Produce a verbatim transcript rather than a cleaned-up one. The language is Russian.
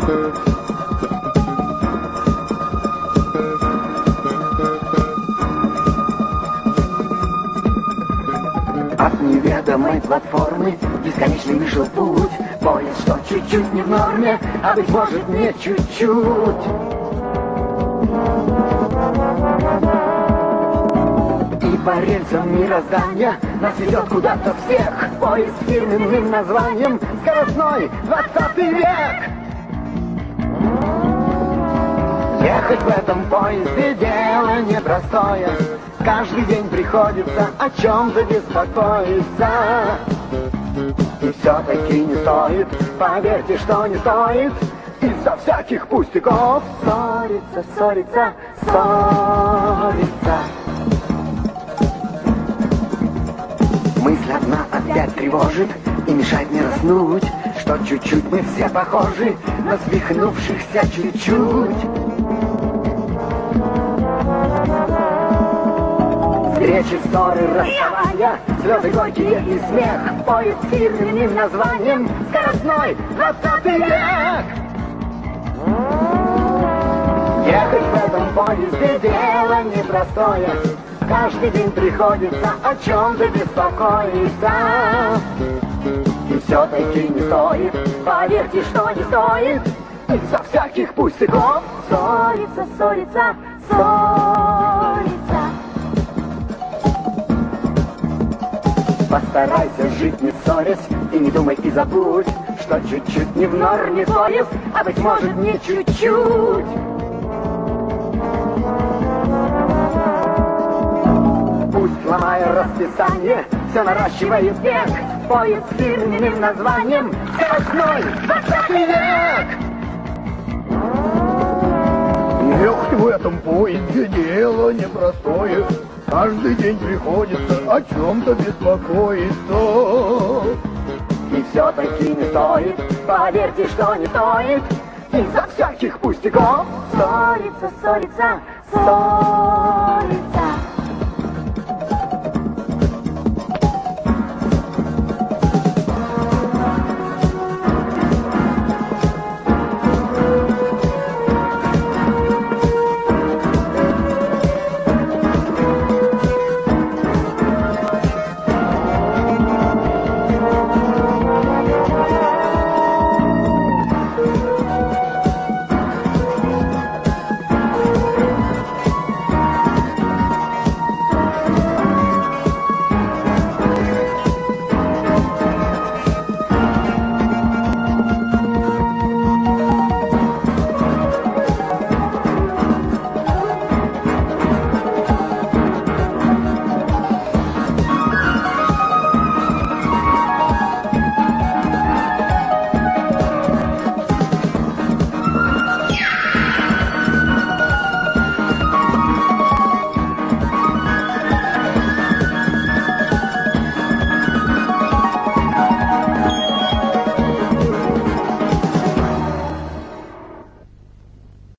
От неведомой платформы бесконечный вышел путь. Поезд, что чуть-чуть не в норме, а быть может не чуть-чуть. И по рельсам мироздания нас ведет куда-то всех поезд с фирменным названием «Скоростной двадцатый век». Ехать в этом поезде дело непростое. Каждый день приходится о чем-то беспокоиться. И все-таки не стоит, поверьте, что не стоит из-за всяких пустяков ссориться, ссориться, ссориться. Мысль одна опять тревожит и мешает мне заснуть, что чуть-чуть мы все похожи на свихнувшихся чуть-чуть. Встречи, ссоры, расставания, слезы горькие и смех. Поезд с фирменным названием «Скоростной двадцатый век». Ехать в этом поезде дело непростое. Каждый день приходится о чем-то беспокоиться. И все-таки не стоит, поверьте, что не стоит из-за всяких пустяков ссориться, ссориться, ссориться. Постарайся жить не ссорясь и не думай и забудь, что чуть-чуть не в норме поезд, а быть может не чуть-чуть. Пусть, ломая расписание, все наращивает век. Поезд с фирменным названием «Скоростной двадцатый век». Ехать в этом поезде дело непростое. Каждый день приходится о чем-то беспокоиться. И все-таки не стоит, поверьте, что не стоит из-за всяких пустяков ссориться, ссориться, ссориться.